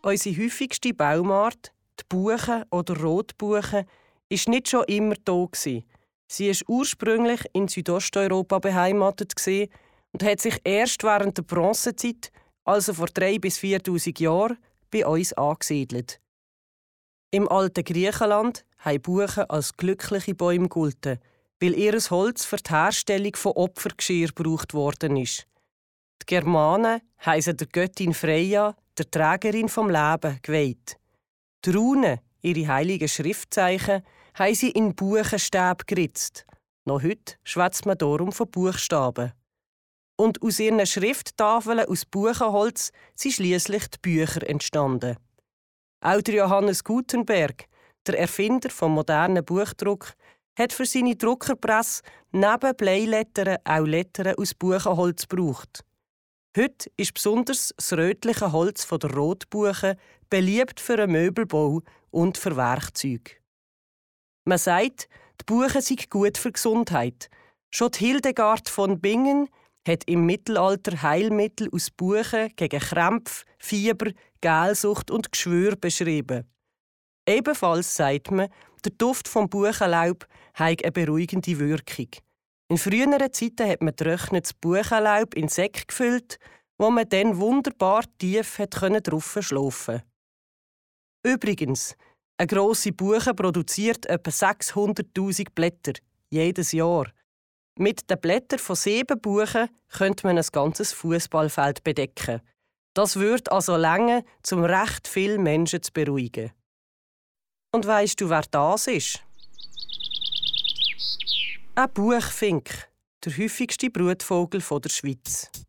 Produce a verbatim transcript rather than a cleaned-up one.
Unsere häufigste Baumart, die Buche oder Rotbuche, ist nicht schon immer da gewesen. Sie ist ursprünglich in Südosteuropa beheimatet gewesen und hat sich erst während der Bronzezeit, also vor dreitausend bis viertausend Jahren, bei uns angesiedelt. Im alten Griechenland haben Buchen als glückliche Bäume gegolten, weil ihr Holz für die Herstellung von Opfergeschirr gebraucht worden ist. Die Germanen haben der Göttin Freya, der Trägerin vom Leben, geweiht. Die Runen, ihre heiligen Schriftzeichen, haben sie in Buchenstäbe geritzt. Noch heute schwätzt man darum von Buchstaben. Und aus ihren Schrifttafeln aus Buchenholz sind schliesslich die Bücher entstanden. Auch der Johannes Gutenberg, der Erfinder vom modernen Buchdruck, hat für seine Druckerpresse neben Bleilettern auch Lettern aus Buchenholz gebraucht. Heute ist besonders das rötliche Holz von der Rotbuche beliebt für den Möbelbau und für Werkzeuge. Man sagt, die Buche sei gut für die Gesundheit. Schon die Hildegard von Bingen hat im Mittelalter Heilmittel aus Buchen gegen Krämpfe, Fieber, Gelsucht und Geschwür beschrieben. Ebenfalls sagt man, der Duft vom Buchenlaub habe eine beruhigende Wirkung. In früheren Zeiten hat man trocknetes Buchenlaub in Säcke gefüllt, wo man dann wunderbar tief drauf schlafen konnte. Übrigens, eine grosse Buche produziert etwa sechshunderttausend Blätter, jedes Jahr. Mit den Blättern von sieben Buchen könnte man ein ganzes Fußballfeld bedecken. Das würde also reichen, um recht viele Menschen zu beruhigen. Und weisst du, wer das ist? Ein Buchfink, der häufigste Brutvogel der Schweiz.